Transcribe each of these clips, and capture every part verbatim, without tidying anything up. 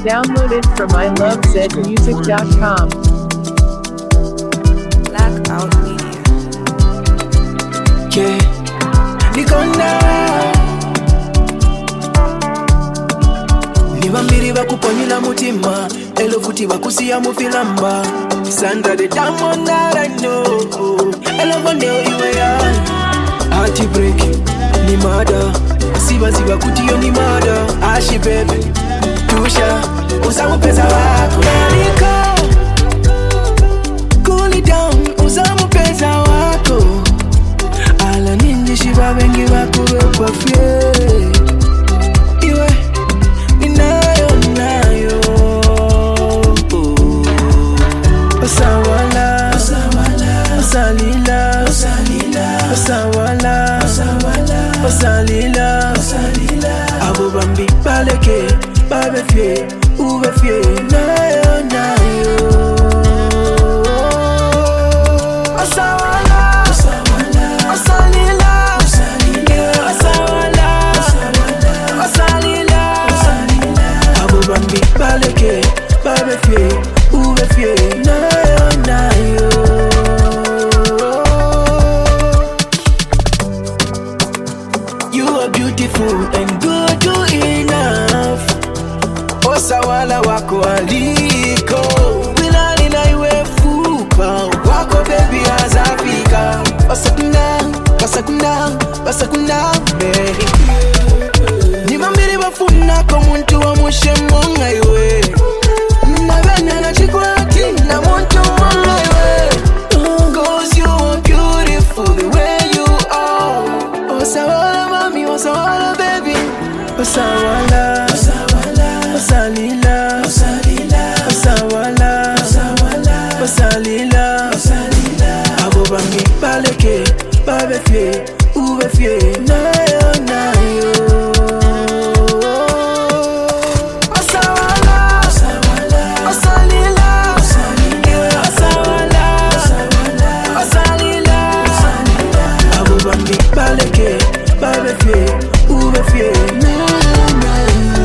Downloaded from I love zed music dot com. Blackout Media. Yeah, Nikonda Nibambiri bakuponyila mutima elo futi bakusiya mufilamba Sandra the diamond that I know elo vaneo iwe ya Hearty break ni mada Siba siba kuti yo ni mada Ashi baby Tusha usamu pesa wako Narika Cool it down usamu pesa wako Ala ninji shiba bengi wako kwa fye Iwe Ninayo nayo Osawala Osalila Osawala Osalila Abo bambi baleke Babe fye Ube fye Nayo nayo Osawala Osalila Osawala Osalila Abo bambi baleke Babe fye Ube fye Nayo nayo You are beautiful and good to enough Osawala wako aliko Wilani na iwe fupa Wako baby azafika Basakuna, basakuna, basakuna baby Nimambiri bafuna komuntu wa mushemonga iwe Nabana na chikwati na muntu mwanga iwe Cause you are beautiful the way you are Osawala mami, Osawala baby Osawala Osalila Osawala Osalila Abo bambi baleke Babe fye Ube fye Nayo nayo Osawala Osalila Osawala Osalila Abo bambi baleke Babe fye Ube fye Nayo nayo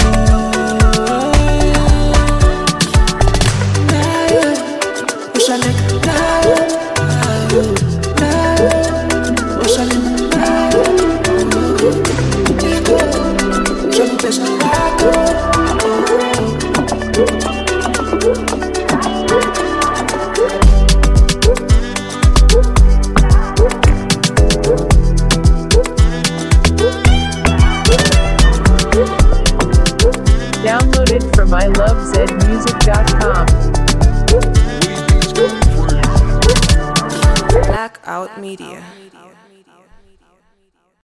Downloaded from I love zed music dot com. Blackout Media.